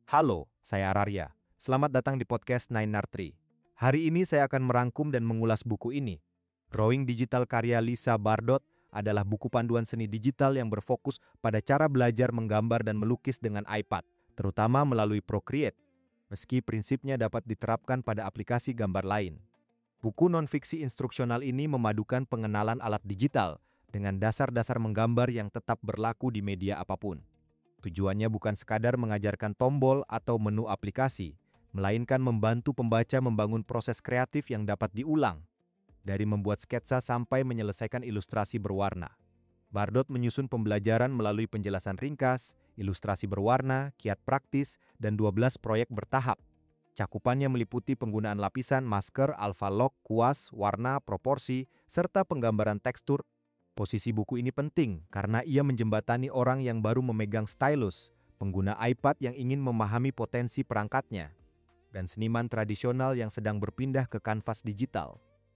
Halo, saya Ararya. Selamat datang di podcast Nine Art Tree. Hari ini saya akan merangkum dan mengulas buku ini. Drawing Digital karya Lisa Bardot adalah buku panduan seni digital yang berfokus pada cara belajar menggambar dan melukis dengan iPad, terutama melalui Procreate, meski prinsipnya dapat diterapkan pada aplikasi gambar lain. Buku non-fiksi instruksional ini memadukan pengenalan alat digital dengan dasar-dasar menggambar yang tetap berlaku di media apapun. Tujuannya bukan sekadar mengajarkan tombol atau menu aplikasi, melainkan membantu pembaca membangun proses kreatif yang dapat diulang, dari membuat sketsa sampai menyelesaikan ilustrasi berwarna. Bardot menyusun pembelajaran melalui penjelasan ringkas, ilustrasi berwarna, kiat praktis, dan 12 proyek bertahap. Cakupannya meliputi penggunaan lapisan, masker, alpha lock, kuas, warna, proporsi, serta penggambaran tekstur. Posisi buku ini penting karena ia menjembatani orang yang baru memegang stylus, pengguna iPad yang ingin memahami potensi perangkatnya, dan seniman tradisional yang sedang berpindah ke kanvas digital.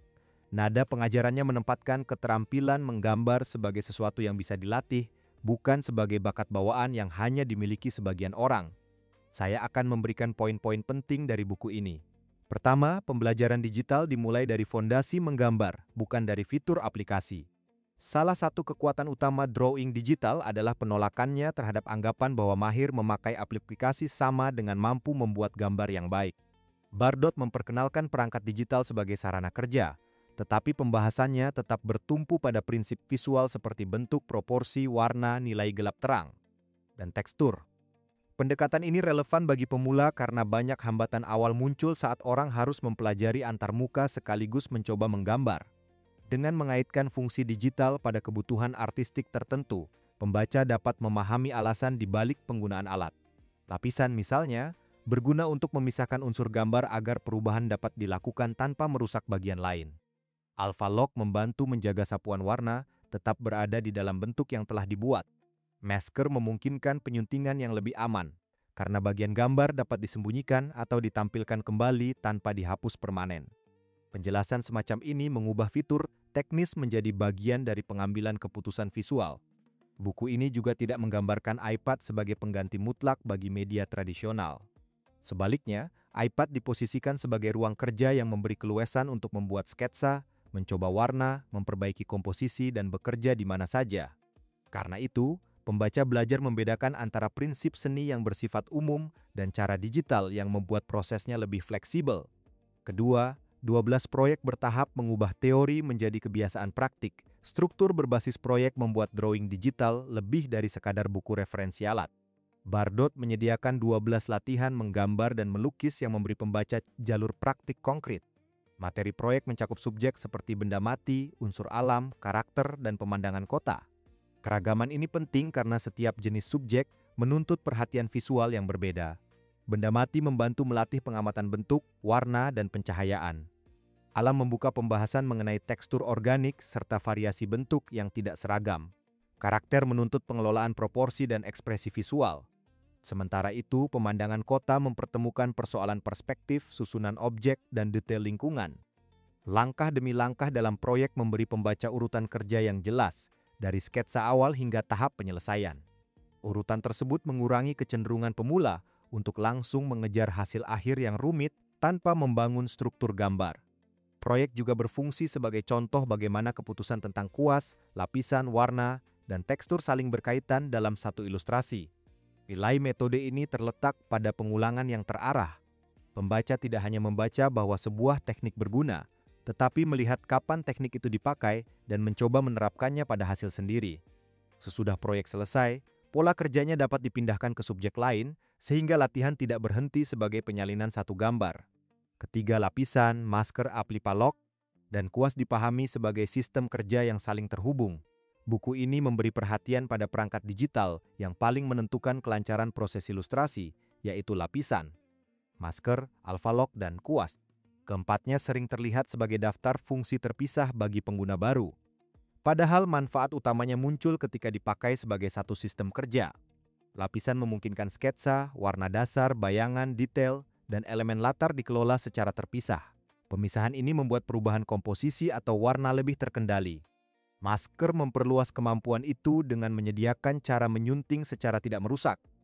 Nada pengajarannya menempatkan keterampilan menggambar sebagai sesuatu yang bisa dilatih, bukan sebagai bakat bawaan yang hanya dimiliki sebagian orang. Saya akan memberikan poin-poin penting dari buku ini. Pertama, pembelajaran digital dimulai dari fondasi menggambar, bukan dari fitur aplikasi. Salah satu kekuatan utama drawing digital adalah penolakannya terhadap anggapan bahwa mahir memakai aplikasi sama dengan mampu membuat gambar yang baik. Bardot memperkenalkan perangkat digital sebagai sarana kerja, tetapi pembahasannya tetap bertumpu pada prinsip visual seperti bentuk, proporsi, warna, nilai gelap terang, dan tekstur. Pendekatan ini relevan bagi pemula karena banyak hambatan awal muncul saat orang harus mempelajari antarmuka sekaligus mencoba menggambar. Dengan mengaitkan fungsi digital pada kebutuhan artistik tertentu, pembaca dapat memahami alasan di balik penggunaan alat. Lapisan misalnya, berguna untuk memisahkan unsur gambar agar perubahan dapat dilakukan tanpa merusak bagian lain. Alpha Lock membantu menjaga sapuan warna tetap berada di dalam bentuk yang telah dibuat. Masker memungkinkan penyuntingan yang lebih aman, karena bagian gambar dapat disembunyikan atau ditampilkan kembali tanpa dihapus permanen. Penjelasan semacam ini mengubah fitur teknis menjadi bagian dari pengambilan keputusan visual. Buku ini juga tidak menggambarkan iPad sebagai pengganti mutlak bagi media tradisional. Sebaliknya, iPad diposisikan sebagai ruang kerja yang memberi keluasan untuk membuat sketsa, mencoba warna, memperbaiki komposisi, dan bekerja di mana saja. Karena itu, pembaca belajar membedakan antara prinsip seni yang bersifat umum dan cara digital yang membuat prosesnya lebih fleksibel. Kedua, 12 proyek bertahap mengubah teori menjadi kebiasaan praktik. Struktur berbasis proyek membuat drawing digital lebih dari sekadar buku referensi alat. Bardot menyediakan 12 latihan menggambar dan melukis yang memberi pembaca jalur praktik konkret. Materi proyek mencakup subjek seperti benda mati, unsur alam, karakter, dan pemandangan kota. Keragaman ini penting karena setiap jenis subjek menuntut perhatian visual yang berbeda. Benda mati membantu melatih pengamatan bentuk, warna, dan pencahayaan. Alam membuka pembahasan mengenai tekstur organik serta variasi bentuk yang tidak seragam. Karakter menuntut pengelolaan proporsi dan ekspresi visual. Sementara itu, pemandangan kota mempertemukan persoalan perspektif, susunan objek, dan detail lingkungan. Langkah demi langkah dalam proyek memberi pembaca urutan kerja yang jelas, dari sketsa awal hingga tahap penyelesaian. Urutan tersebut mengurangi kecenderungan pemula untuk langsung mengejar hasil akhir yang rumit tanpa membangun struktur gambar. Proyek juga berfungsi sebagai contoh bagaimana keputusan tentang kuas, lapisan, warna, dan tekstur saling berkaitan dalam satu ilustrasi. Nilai metode ini terletak pada pengulangan yang terarah. Pembaca tidak hanya membaca bahwa sebuah teknik berguna, tetapi melihat kapan teknik itu dipakai dan mencoba menerapkannya pada hasil sendiri. Sesudah proyek selesai, pola kerjanya dapat dipindahkan ke subjek lain, sehingga latihan tidak berhenti sebagai penyalinan satu gambar. Ketiga lapisan, masker Alpha Lock, dan kuas dipahami sebagai sistem kerja yang saling terhubung. Buku ini memberi perhatian pada perangkat digital yang paling menentukan kelancaran proses ilustrasi, yaitu lapisan, masker, Alpha Lock, dan kuas. Keempatnya sering terlihat sebagai daftar fungsi terpisah bagi pengguna baru. Padahal manfaat utamanya muncul ketika dipakai sebagai satu sistem kerja. Lapisan memungkinkan sketsa, warna dasar, bayangan, detail, dan elemen latar dikelola secara terpisah. Pemisahan ini membuat perubahan komposisi atau warna lebih terkendali. Masker memperluas kemampuan itu dengan menyediakan cara menyunting secara tidak merusak.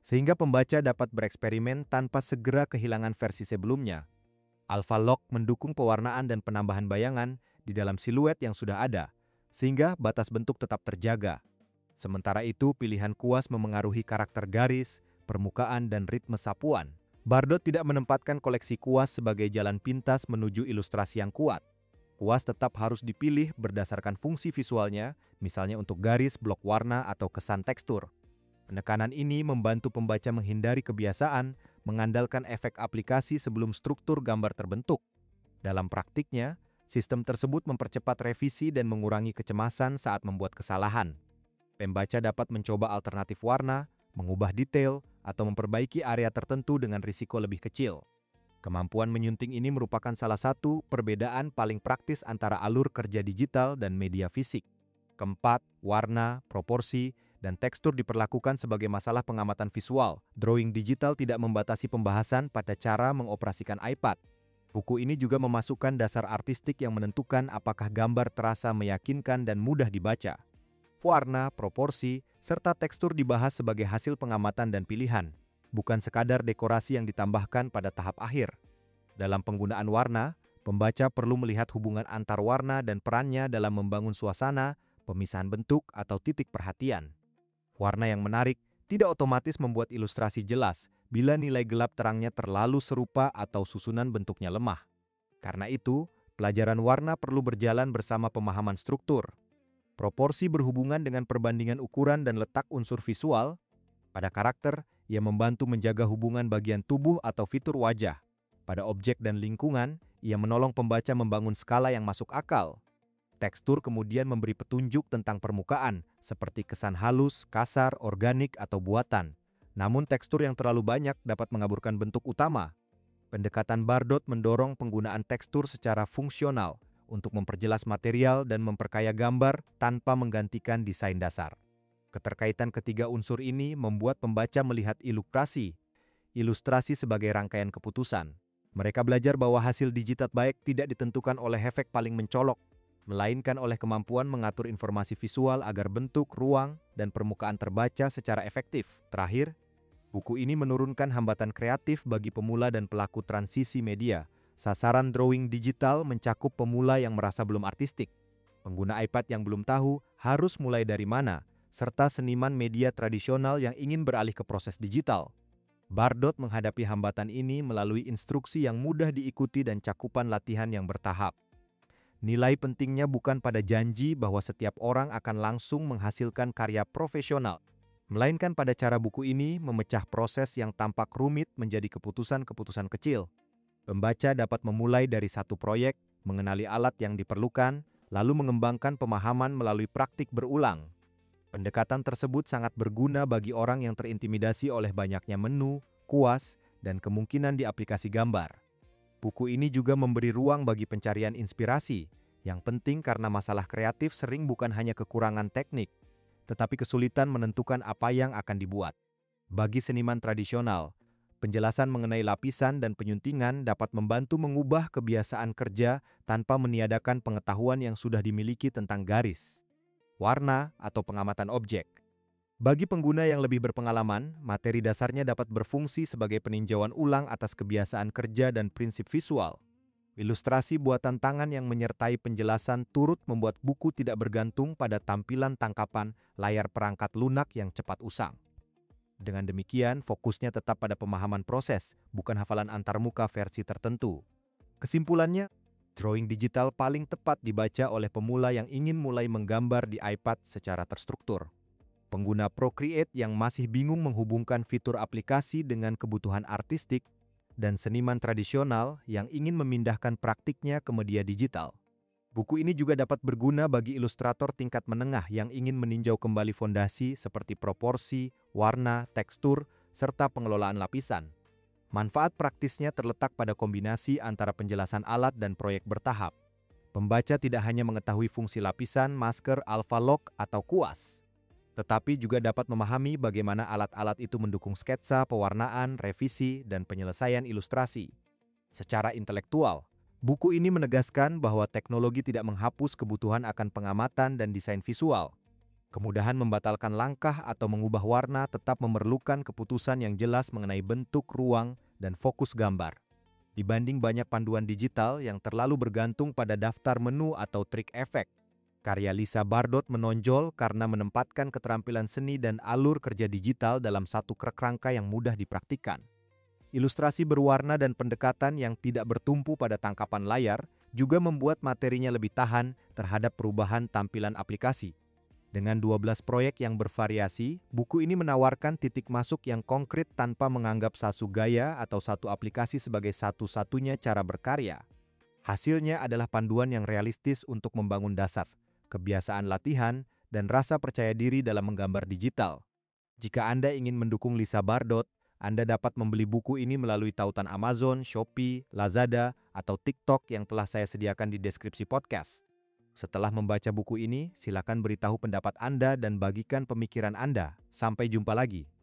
sehingga pembaca dapat bereksperimen tanpa segera kehilangan versi sebelumnya. Alpha Lock mendukung pewarnaan dan penambahan bayangan di dalam siluet yang sudah ada, sehingga batas bentuk tetap terjaga. Sementara itu, pilihan kuas memengaruhi karakter garis, permukaan, dan ritme sapuan. Bardot tidak menempatkan koleksi kuas sebagai jalan pintas menuju ilustrasi yang kuat. Kuas tetap harus dipilih berdasarkan fungsi visualnya, misalnya untuk garis, blok warna, atau kesan tekstur. Penekanan ini membantu pembaca menghindari kebiasaan mengandalkan efek aplikasi sebelum struktur gambar terbentuk. Dalam praktiknya, sistem tersebut mempercepat revisi dan mengurangi kecemasan saat membuat kesalahan. Pembaca dapat mencoba alternatif warna, mengubah detail, atau memperbaiki area tertentu dengan risiko lebih kecil. Kemampuan menyunting ini merupakan salah satu perbedaan paling praktis antara alur kerja digital dan media fisik. Keempat, warna, proporsi, dan tekstur diperlakukan sebagai masalah pengamatan visual. Drawing digital tidak membatasi pembahasan pada cara mengoperasikan iPad. Buku ini juga memasukkan dasar artistik yang menentukan apakah gambar terasa meyakinkan dan mudah dibaca. Warna, proporsi, serta tekstur dibahas sebagai hasil pengamatan dan pilihan, bukan sekadar dekorasi yang ditambahkan pada tahap akhir. Dalam penggunaan warna, pembaca perlu melihat hubungan antar warna dan perannya dalam membangun suasana, pemisahan bentuk, atau titik perhatian. Warna yang menarik tidak otomatis membuat ilustrasi jelas bila nilai gelap terangnya terlalu serupa atau susunan bentuknya lemah. Karena itu, pelajaran warna perlu berjalan bersama pemahaman struktur. Proporsi berhubungan dengan perbandingan ukuran dan letak unsur visual. Pada karakter, ia membantu menjaga hubungan bagian tubuh atau fitur wajah. Pada objek dan lingkungan, ia menolong pembaca membangun skala yang masuk akal. Tekstur kemudian memberi petunjuk tentang permukaan, seperti kesan halus, kasar, organik, atau buatan. Namun tekstur yang terlalu banyak dapat mengaburkan bentuk utama. Pendekatan Bardot mendorong penggunaan tekstur secara fungsional untuk memperjelas material dan memperkaya gambar tanpa menggantikan desain dasar. Keterkaitan ketiga unsur ini membuat pembaca melihat ilustrasi sebagai rangkaian keputusan. Mereka belajar bahwa hasil digital baik tidak ditentukan oleh efek paling mencolok, melainkan oleh kemampuan mengatur informasi visual agar bentuk, ruang, dan permukaan terbaca secara efektif. Terakhir, buku ini menurunkan hambatan kreatif bagi pemula dan pelaku transisi media. Sasaran drawing digital mencakup pemula yang merasa belum artistik, pengguna iPad yang belum tahu harus mulai dari mana, serta seniman media tradisional yang ingin beralih ke proses digital. Bardot menghadapi hambatan ini melalui instruksi yang mudah diikuti dan cakupan latihan yang bertahap. Nilai pentingnya bukan pada janji bahwa setiap orang akan langsung menghasilkan karya profesional, melainkan pada cara buku ini memecah proses yang tampak rumit menjadi keputusan-keputusan kecil. Pembaca dapat memulai dari satu proyek, mengenali alat yang diperlukan, lalu mengembangkan pemahaman melalui praktik berulang. Pendekatan tersebut sangat berguna bagi orang yang terintimidasi oleh banyaknya menu, kuas, dan kemungkinan di aplikasi gambar. Buku ini juga memberi ruang bagi pencarian inspirasi, yang penting karena masalah kreatif sering bukan hanya kekurangan teknik, tetapi kesulitan menentukan apa yang akan dibuat. Bagi seniman tradisional, penjelasan mengenai lapisan dan penyuntingan dapat membantu mengubah kebiasaan kerja tanpa meniadakan pengetahuan yang sudah dimiliki tentang garis, warna, atau pengamatan objek. Bagi pengguna yang lebih berpengalaman, materi dasarnya dapat berfungsi sebagai peninjauan ulang atas kebiasaan kerja dan prinsip visual. Ilustrasi buatan tangan yang menyertai penjelasan turut membuat buku tidak bergantung pada tampilan tangkapan layar perangkat lunak yang cepat usang. Dengan demikian, fokusnya tetap pada pemahaman proses, bukan hafalan antarmuka versi tertentu. Kesimpulannya, drawing digital paling tepat dibaca oleh pemula yang ingin mulai menggambar di iPad secara terstruktur. Pengguna Procreate yang masih bingung menghubungkan fitur aplikasi dengan kebutuhan artistik, dan seniman tradisional yang ingin memindahkan praktiknya ke media digital. Buku ini juga dapat berguna bagi ilustrator tingkat menengah yang ingin meninjau kembali fondasi seperti proporsi, warna, tekstur, serta pengelolaan lapisan. Manfaat praktisnya terletak pada kombinasi antara penjelasan alat dan proyek bertahap. Pembaca tidak hanya mengetahui fungsi lapisan, masker, alpha lock, atau kuas, tetapi juga dapat memahami bagaimana alat-alat itu mendukung sketsa, pewarnaan, revisi, dan penyelesaian ilustrasi. Secara intelektual, buku ini menegaskan bahwa teknologi tidak menghapus kebutuhan akan pengamatan dan desain visual. Kemudahan membatalkan langkah atau mengubah warna tetap memerlukan keputusan yang jelas mengenai bentuk ruang dan fokus gambar. Dibanding banyak panduan digital yang terlalu bergantung pada daftar menu atau trik efek, karya Lisa Bardot menonjol karena menempatkan keterampilan seni dan alur kerja digital dalam satu kerangka yang mudah dipraktikkan. Ilustrasi berwarna dan pendekatan yang tidak bertumpu pada tangkapan layar juga membuat materinya lebih tahan terhadap perubahan tampilan aplikasi. Dengan 12 proyek yang bervariasi, buku ini menawarkan titik masuk yang konkret tanpa menganggap satu gaya atau satu aplikasi sebagai satu-satunya cara berkarya. Hasilnya adalah panduan yang realistis untuk membangun dasar, kebiasaan latihan, dan rasa percaya diri dalam menggambar digital. Jika Anda ingin mendukung Lisa Bardot, Anda dapat membeli buku ini melalui tautan Amazon, Shopee, Lazada, atau TikTok yang telah saya sediakan di deskripsi podcast. Setelah membaca buku ini, silakan beritahu pendapat Anda dan bagikan pemikiran Anda. Sampai jumpa lagi.